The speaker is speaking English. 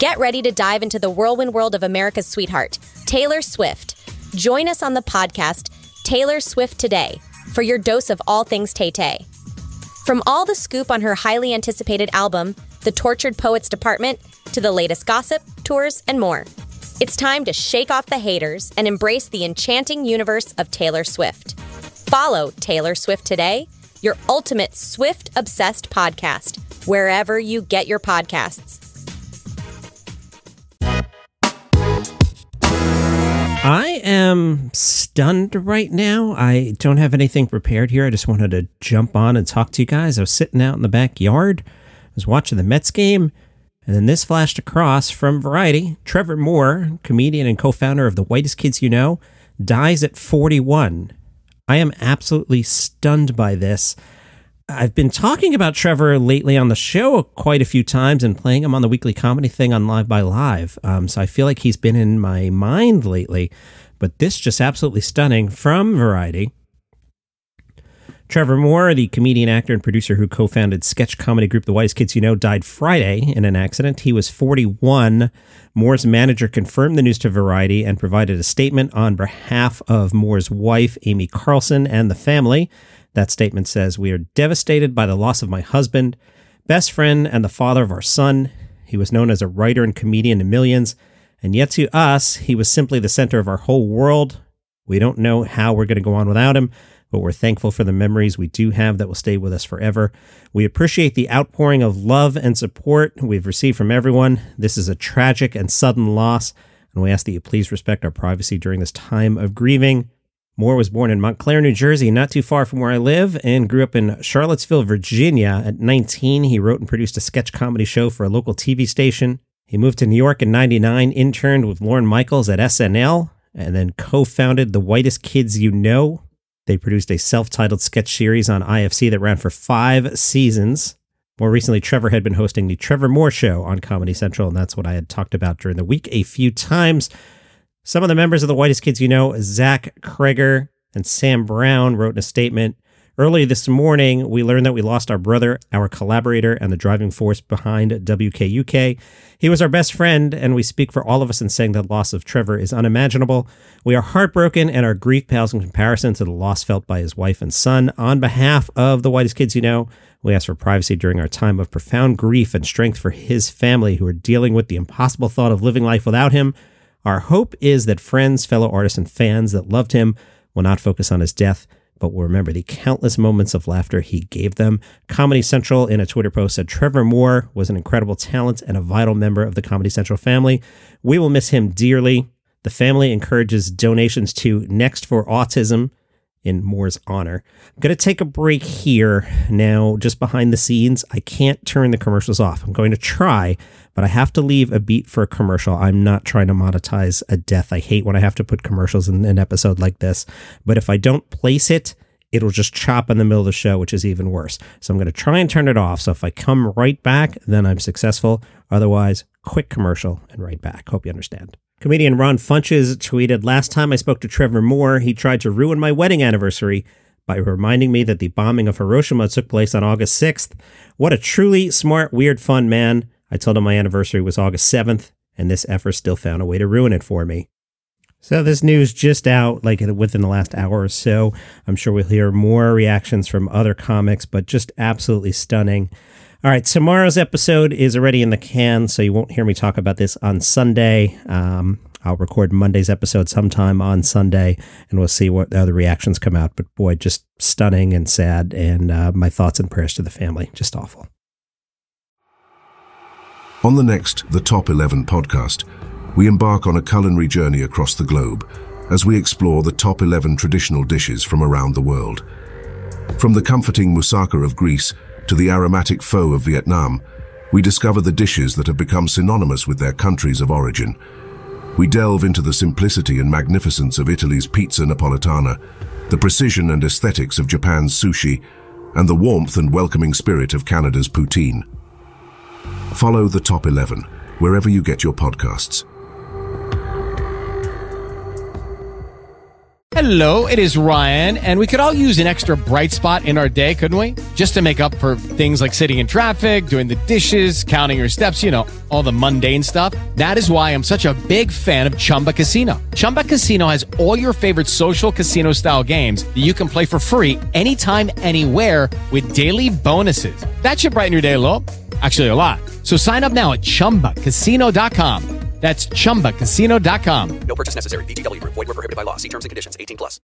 Get ready to dive into the whirlwind world of America's sweetheart, Taylor Swift. Join us on the podcast, Taylor Swift Today, for your dose of all things Tay-Tay. From all the scoop on her highly anticipated album, The Tortured Poets Department, to the latest gossip, tours, and more. It's time to shake off the haters and embrace the enchanting universe of Taylor Swift. Follow Taylor Swift Today, your ultimate Swift-obsessed podcast, wherever you get your podcasts. I am stunned right now. I don't have anything prepared here. I just wanted to jump on and talk to you guys. I was sitting out in the backyard. I was watching the Mets game, and then this flashed across from Variety. Trevor Moore, comedian and co-founder of The Whitest Kids You Know, dies at 41. I am absolutely stunned by this. I've been talking about Trevor lately on the show quite a few times and playing him on the weekly comedy thing on Live by Live. So I feel like he's been in my mind lately. But this just absolutely stunning from Variety. Trevor Moore, the comedian, actor, and producer who co-founded sketch comedy group The Whitest Kids You Know, died Friday in an accident. He was 41. Moore's manager confirmed the news to Variety and provided a statement on behalf of Moore's wife, Amy Carlson, and the family. That statement says, "We are devastated by the loss of my husband, best friend, and the father of our son. He was known as a writer and comedian to millions, and yet to us, he was simply the center of our whole world. We don't know how we're going to go on without him, but we're thankful for the memories we do have that will stay with us forever. We appreciate the outpouring of love and support we've received from everyone. This is a tragic and sudden loss, and we ask that you please respect our privacy during this time of grieving." Moore was born in Montclair, New Jersey, not too far from where I live, and grew up in Charlottesville, Virginia. At 19, he wrote and produced a sketch comedy show for a local TV station. He moved to New York in 99, interned with Lorne Michaels at SNL, and then co-founded The Whitest Kids You Know. They produced a self-titled sketch series on IFC that ran for 5 seasons. More recently, Trevor had been hosting the Trevor Moore Show on Comedy Central, and that's what I had talked about during the week a few times. Some of the members of The Whitest Kids You Know, Zach Kreger and Sam Brown, wrote in a statement, "Early this morning, we learned that we lost our brother, our collaborator, and the driving force behind WKUK. He was our best friend, and we speak for all of us in saying that the loss of Trevor is unimaginable. We are heartbroken, and our grief pales in comparison to the loss felt by his wife and son. On behalf of The Whitest Kids You Know, we ask for privacy during our time of profound grief and strength for his family who are dealing with the impossible thought of living life without him. Our hope is that friends, fellow artists, and fans that loved him will not focus on his death, but will remember the countless moments of laughter he gave them." Comedy Central, in a Twitter post, said, "Trevor Moore was an incredible talent and a vital member of the Comedy Central family. We will miss him dearly. The family encourages donations to Next for Autism in Moore's honor." I'm going to take a break here now, just behind the scenes. I can't turn the commercials off. I'm going to try, but I have to leave a beat for a commercial. I'm not trying to monetize a death. I hate when I have to put commercials in an episode like this. But if I don't place it, it'll just chop in the middle of the show, which is even worse. So I'm going to try and turn it off. So if I come right back, then I'm successful. Otherwise, quick commercial and right back. Hope you understand. Comedian Ron Funches tweeted, "Last time I spoke to Trevor Moore, he tried to ruin my wedding anniversary by reminding me that the bombing of Hiroshima took place on August 6th. What a truly smart, weird, fun man. I told him my anniversary was August 7th, and this effort still found a way to ruin it for me." So this news just out, like within the last hour or so. I'm sure we'll hear more reactions from other comics, but just absolutely stunning. All right, tomorrow's episode is already in the can, so you won't hear me talk about this on Sunday. I'll record Monday's episode sometime on Sunday, and we'll see what other reactions come out. But boy, just stunning and sad, and my thoughts and prayers to the family. Just awful. On the next The Top 11 podcast, we embark on a culinary journey across the globe as we explore the top 11 traditional dishes from around the world. From the comforting moussaka of Greece to the aromatic pho of Vietnam, we discover the dishes that have become synonymous with their countries of origin. We delve into the simplicity and magnificence of Italy's pizza napolitana, the precision and aesthetics of Japan's sushi, and the warmth and welcoming spirit of Canada's poutine. Follow The Top 11 wherever you get your podcasts. Hello, it is Ryan, and we could all use an extra bright spot in our day, couldn't we? Just to make up for things like sitting in traffic, doing the dishes, counting your steps, all the mundane stuff. That is why I'm such a big fan of Chumba Casino. Chumba Casino has all your favorite social casino-style games that you can play for free anytime, anywhere with daily bonuses. That should brighten your day a little. Actually, a lot. So sign up now at ChumbaCasino.com. That's ChumbaCasino.com. No purchase necessary. VGW Group. Void where prohibited by law. See terms and conditions. 18+.